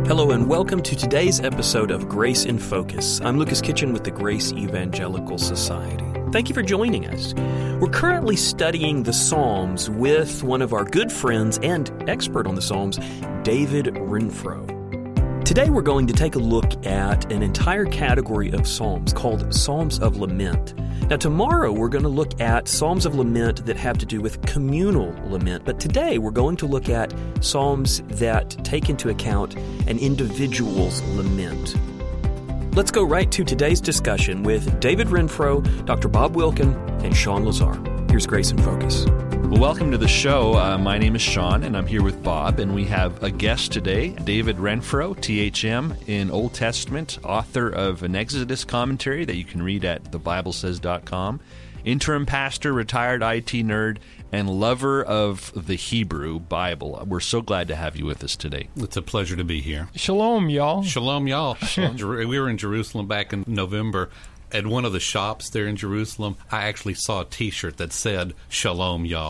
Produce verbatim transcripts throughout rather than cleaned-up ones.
Hello and welcome to today's episode of Grace in Focus. I'm Lucas Kitchen with the Grace Evangelical Society. Thank you for joining us. We're currently studying the Psalms with one of our good friends and expert on the Psalms, David Renfro. Today we're going to take a look at an entire category of Psalms called Psalms of Lament. Now tomorrow we're going to look at Psalms of Lament that have to do with communal lament, but today we're going to look at Psalms that take into account an individual's lament. Let's go right to today's discussion with David Renfro, Doctor Bob Wilkin, and Sean Lazar. Here's Grace in Focus. Well, welcome to the show. Uh, my name is Sean, and I'm here with Bob, and we have a guest today, David Renfro, T H M in Old Testament, author of an Exodus commentary that you can read at the bible says dot com, interim pastor, retired I T nerd, and lover of the Hebrew Bible. We're so glad to have you with us today. It's a pleasure to be here. Shalom, y'all. Shalom, y'all. We were in Jerusalem back in November. At one of the shops there in Jerusalem, I actually saw a T-shirt that said, Shalom, y'all.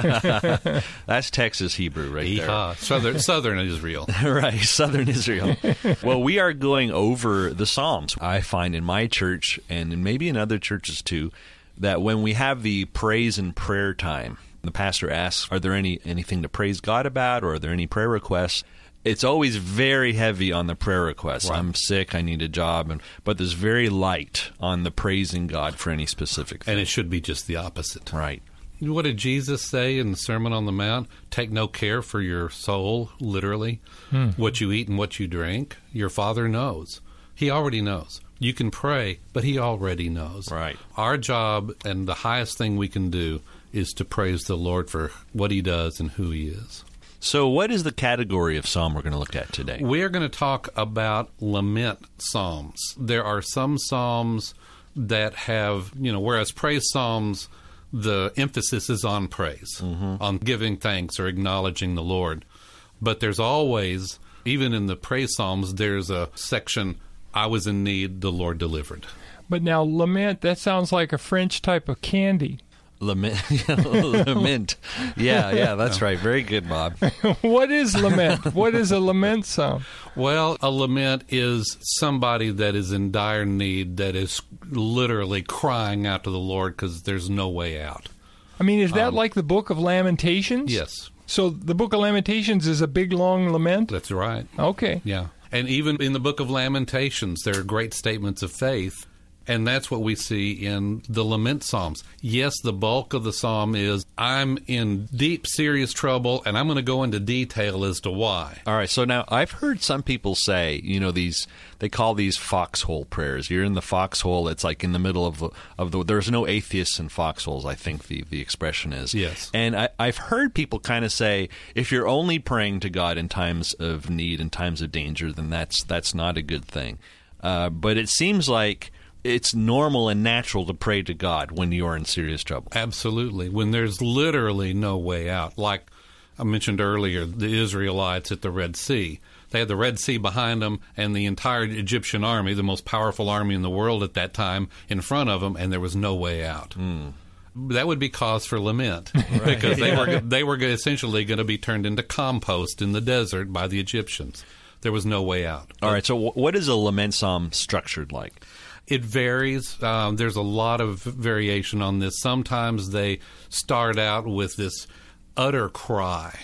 That's Texas Hebrew right Yeehaw. there. Southern, Southern Israel. Right, Southern Israel. Well, we are going over the Psalms. I find in my church, and maybe in other churches too, that when we have the praise and prayer time, the pastor asks, are there any anything to praise God about, or are there any prayer requests? It's always very heavy on the prayer requests. Right. I'm sick, I need a job, and but there's very light on the praising God for any specific thing. And it should be just the opposite. Right. What did Jesus say in the Sermon on the Mount? Take no care for your soul, literally. Hmm. What you eat and what you drink, your Father knows. He already knows. You can pray, but He already knows. Right. Our job and the highest thing we can do is to praise the Lord for what He does and who He is. So what is the category of psalm we're going to look at today? We're going to talk about lament psalms. There are some psalms that have, you know, whereas praise psalms, the emphasis is on praise, mm-hmm. on giving thanks or acknowledging the Lord. But there's always, even in the praise psalms, there's a section, I was in need, the Lord delivered. But now lament, that sounds like a French type of candy. Lament. Lament. Yeah, yeah, that's right. Very good, Bob. What is lament? What is a lament psalm? Well, a lament is somebody that is in dire need, that is literally crying out to the Lord because there's no way out. I mean, is that um, like the Book of Lamentations? Yes. So the Book of Lamentations is a big, long lament? That's right. Okay. Yeah. And even in the Book of Lamentations, there are great statements of faith. And that's what we see in the lament psalms. Yes, the bulk of the psalm is, I'm in deep, serious trouble, and I'm going to go into detail as to why. All right, so now I've heard some people say, you know, these, they call these foxhole prayers. You're in the foxhole, it's like in the middle of the, of the there's no atheists in foxholes, I think the, the expression is. Yes. And I, I've heard people kind of say, if you're only praying to God in times of need and times of danger, then that's, that's not a good thing. Uh, but it seems like it's normal and natural to pray to God when you're in serious trouble. Absolutely. When there's literally no way out. Like I mentioned earlier, the Israelites at the Red Sea. They had the Red Sea behind them and the entire Egyptian army, the most powerful army in the world at that time, in front of them, and there was no way out. Mm. That would be cause for lament, right. Because they yeah. were they were essentially going to be turned into compost in the desert by the Egyptians. There was no way out. All right, so what is a lament psalm structured like? It varies. Um, there's a lot of variation on this. Sometimes they start out with this utter cry.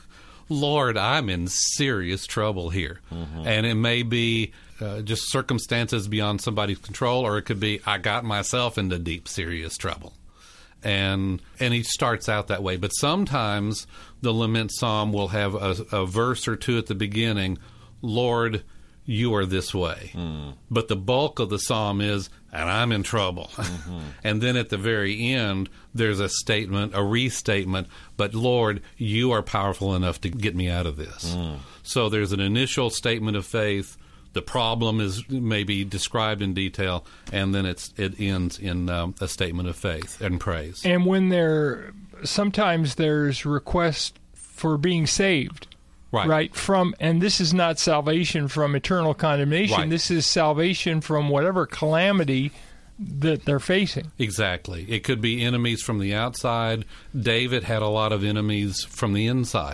Lord, I'm in serious trouble here. Mm-hmm. And it may be uh, just circumstances beyond somebody's control, or it could be, I got myself into deep, serious trouble. And and he starts out that way. But sometimes the lament psalm will have a, a verse or two at the beginning, Lord, you are this way. Mm. But the bulk of the psalm is, and I'm in trouble. Mm-hmm. And then at the very end, there's a statement, a restatement, but Lord, you are powerful enough to get me out of this. Mm. So there's an initial statement of faith. The problem is maybe described in detail, and then it's it ends in um, a statement of faith and praise. And when there, sometimes there's requests for being saved. Right. right, from, and this is not salvation from eternal condemnation. Right. This is salvation from whatever calamity that they're facing. Exactly. It could be enemies from the outside. David had a lot of enemies from the inside.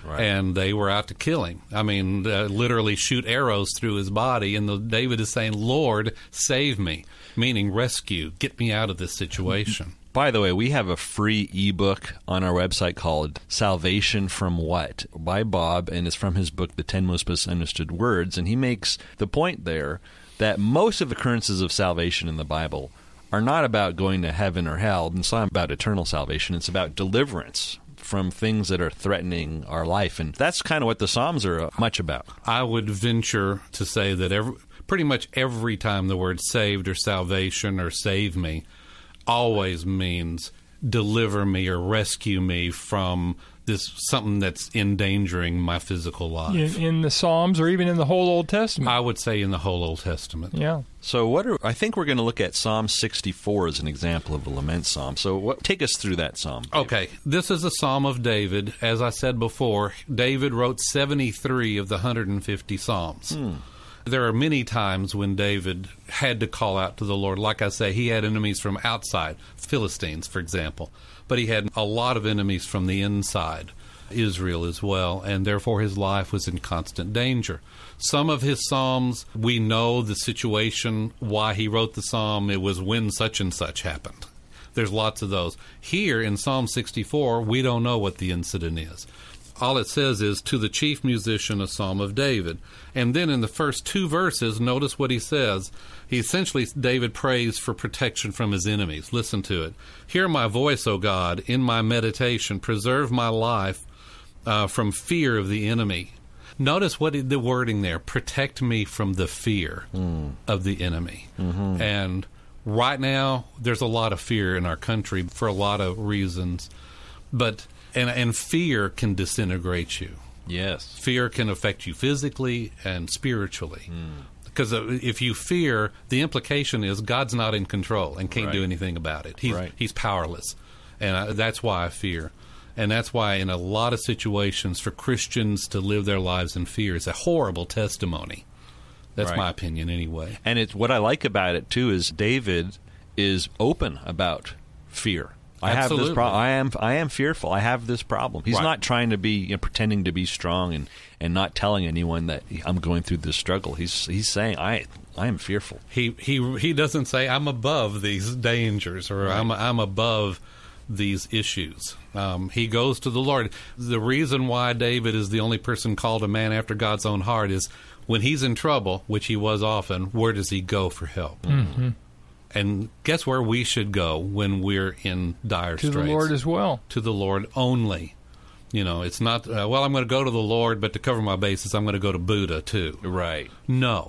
Right. And they were out to kill him. I mean, uh, literally shoot arrows through his body. And the, David is saying, Lord, save me, meaning rescue, get me out of this situation. By the way, we have a free ebook on our website called Salvation from What? By Bob, and it's from his book, The Ten Most Misunderstood Words. And he makes the point there that most of the occurrences of salvation in the Bible are not about going to heaven or hell. It's not about eternal salvation. It's about deliverance from things that are threatening our life. And that's kind of what the Psalms are much about. I would venture to say that every, pretty much every time the word saved or salvation or save me always means deliver me or rescue me from this something that's endangering my physical life. In, in the Psalms or even in the whole Old Testament? I would say in the whole Old Testament. Yeah. So what are, I think we're going to look at Psalm sixty-four as an example of a lament psalm. So what, take us through that psalm. Okay, this is a psalm of David. As I said before, David wrote seventy-three of the one hundred fifty psalms. Hmm. There are many times when David had to call out to the Lord. Like I say, he had enemies from outside, Philistines, for example. But he had a lot of enemies from the inside, Israel as well, and therefore his life was in constant danger. Some of his psalms, we know the situation, why he wrote the psalm. It was when such and such happened. There's lots of those. Here in Psalm sixty-four, we don't know what the incident is. All it says is, to the chief musician, a psalm of David. And then in the first two verses, notice what he says. He essentially, David prays for protection from his enemies. Listen to it. Hear my voice, O God, in my meditation. Preserve my life uh, from fear of the enemy. Notice what the wording there. Protect me from the fear mm. of the enemy. Mm-hmm. And right now, there's a lot of fear in our country for a lot of reasons. But And, and fear can disintegrate you. Yes. Fear can affect you physically and spiritually. Mm. Because if you fear, the implication is God's not in control and can't right. do anything about it. He's, right. he's powerless. And I, that's why I fear. And that's why in a lot of situations for Christians to live their lives in fear is a horrible testimony. That's right. my opinion anyway. And it's, what I like about it, too, is David is open about fear. I Absolutely. have this problem. I am I am fearful. I have this problem. He's right. not trying to be, you know, pretending to be strong and, and not telling anyone that I'm going through this struggle. He's he's saying I I am fearful. He he he doesn't say I'm above these dangers or right. I'm I'm above these issues. Um, he goes to the Lord. The reason why David is the only person called a man after God's own heart is when he's in trouble, which he was often. Where does he go for help? Mm-hmm. And guess where we should go when we're in dire to straits? To the Lord as well. To the Lord only. You know, it's not, uh, well, I'm going to go to the Lord, but to cover my bases, I'm going to go to Buddha, too. Right. No.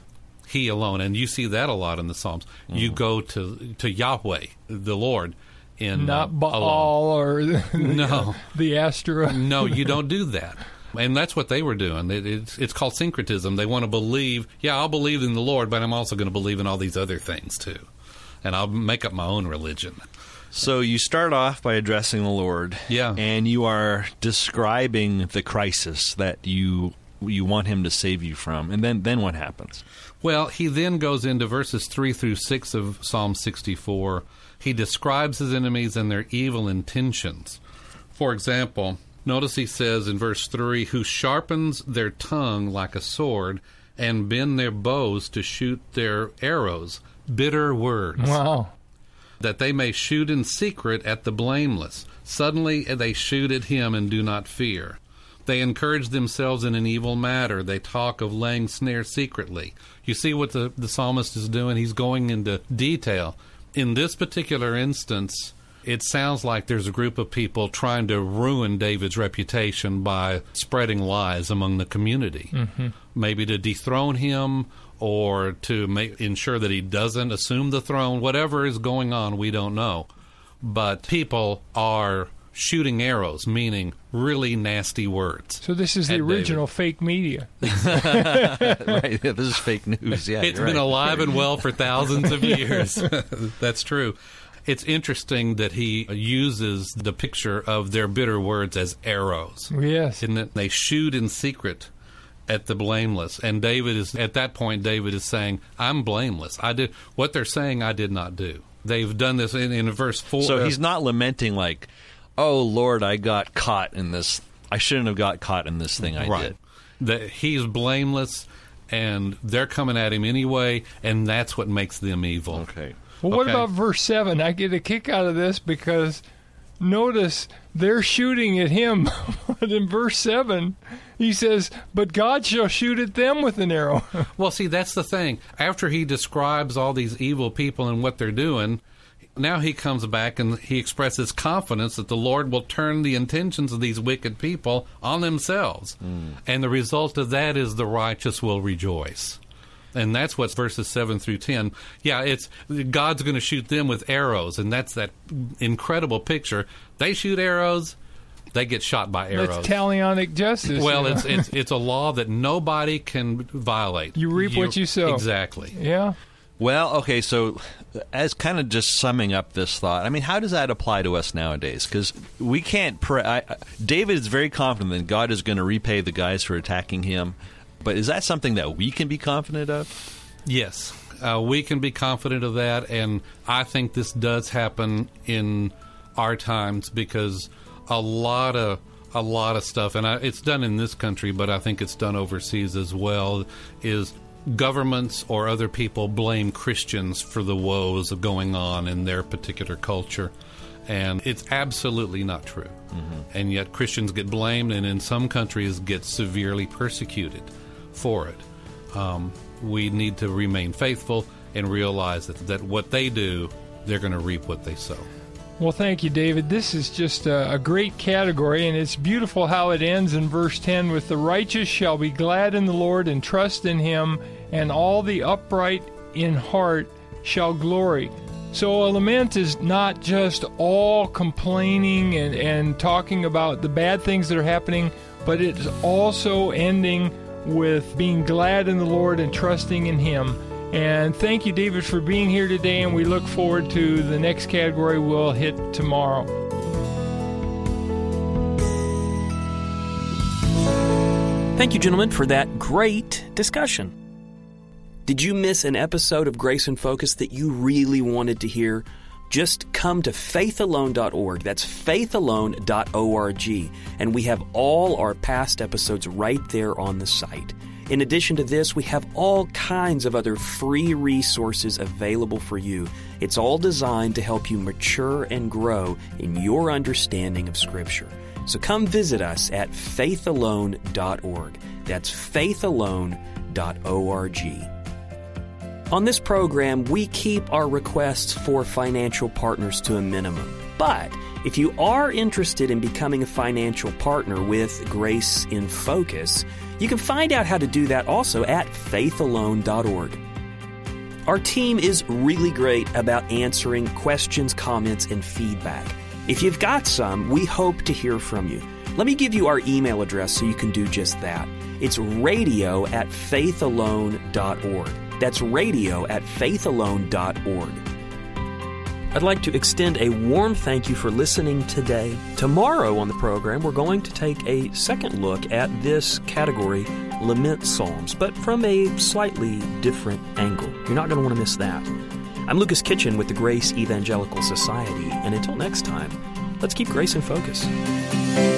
He alone. And you see that a lot in the Psalms. Mm. You go to to Yahweh, the Lord, in Not uh, Baal alone. or the, no. the Astra. No, you don't do that. And that's what they were doing. It, it's, it's called syncretism. They want to believe, yeah, I'll believe in the Lord, but I'm also going to believe in all these other things, too. And I'll make up my own religion. So you start off by addressing the Lord. Yeah. And you are describing the crisis that you you want him to save you from. And then, then what happens? Well, he then goes into verses three through six of Psalm sixty-four. He describes his enemies and their evil intentions. For example, notice he says in verse three, who sharpens their tongue like a sword and bend their bows to shoot their arrows. Bitter words. Wow. That they may shoot in secret at the blameless. Suddenly they shoot at him and do not fear. They encourage themselves in an evil matter. They talk of laying snares secretly. You see what the, the psalmist is doing? He's going into detail. In this particular instance, it sounds like there's a group of people trying to ruin David's reputation by spreading lies among the community. Mm-hmm. Maybe to dethrone him or to make, ensure that he doesn't assume the throne. Whatever is going on, we don't know. But people are shooting arrows, meaning really nasty words. So this is the original David. Fake media. Right, yeah, this is fake news. Yeah, it's you're been right. alive and well for thousands of years. That's true. It's interesting that he uses the picture of their bitter words as arrows. Yes. Isn't it? They shoot in secret at the blameless. And David is, at that point, David is saying, I'm blameless. I did what they're saying I did not do. They've done this in, in verse four. So he's not lamenting like, oh, Lord, I got caught in this. I shouldn't have got caught in this thing I right. did. That he's blameless, and they're coming at him anyway, and that's what makes them evil. Okay. Well, what Okay. about verse seven? I get a kick out of this because notice they're shooting at him. But in verse seven, he says, but God shall shoot at them with an arrow. Well, see, that's the thing. After he describes all these evil people and what they're doing, now he comes back and he expresses confidence that the Lord will turn the intentions of these wicked people on themselves. Mm. And the result of that is the righteous will rejoice. And that's what's verses seven through ten. Yeah, it's God's going to shoot them with arrows, and that's that incredible picture. They shoot arrows, they get shot by arrows. That's talionic justice. Well, you know? it's it's it's a law that nobody can violate. You reap what you sow. Exactly. Yeah. Well, okay, so as kind of just summing up this thought, I mean, how does that apply to us nowadays? Because we can't pray. I, I, David is very confident that God is going to repay the guys for attacking him. But is that something that we can be confident of? Yes, uh, we can be confident of that, and I think this does happen in our times because a lot of a lot of stuff, and I, it's done in this country, but I think it's done overseas as well, is governments or other people blame Christians for the woes of going on in their particular culture. And it's absolutely not true. Mm-hmm. And yet Christians get blamed, and in some countries get severely persecuted for it. Um, we need to remain faithful and realize that, that what they do, they're going to reap what they sow. Well, thank you, David. This is just a, a great category, and it's beautiful how it ends in verse ten with the righteous shall be glad in the Lord and trust in him, and all the upright in heart shall glory. So a lament is not just all complaining and, and talking about the bad things that are happening, but it's also ending with being glad in the Lord and trusting in him. And thank you, David, for being here today, and we look forward to the next category we'll hit tomorrow. Thank you, gentlemen, for that great discussion. Did you miss an episode of Grace in Focus that you really wanted to hear? Just come to faith alone dot org. That's faith alone dot org. And we have all our past episodes right there on the site. In addition to this, we have all kinds of other free resources available for you. It's all designed to help you mature and grow in your understanding of Scripture. So come visit us at faith alone dot org. That's faith alone dot org. On this program, we keep our requests for financial partners to a minimum. But if you are interested in becoming a financial partner with Grace in Focus, you can find out how to do that also at faith alone dot org. Our team is really great about answering questions, comments, and feedback. If you've got some, we hope to hear from you. Let me give you our email address so you can do just that. It's radio at faith alone dot org. That's radio at faith alone dot org. I'd like to extend a warm thank you for listening today. Tomorrow on the program, we're going to take a second look at this category, Lament Psalms, but from a slightly different angle. You're not going to want to miss that. I'm Lucas Kitchen with the Grace Evangelical Society, and until next time, let's keep Grace in Focus.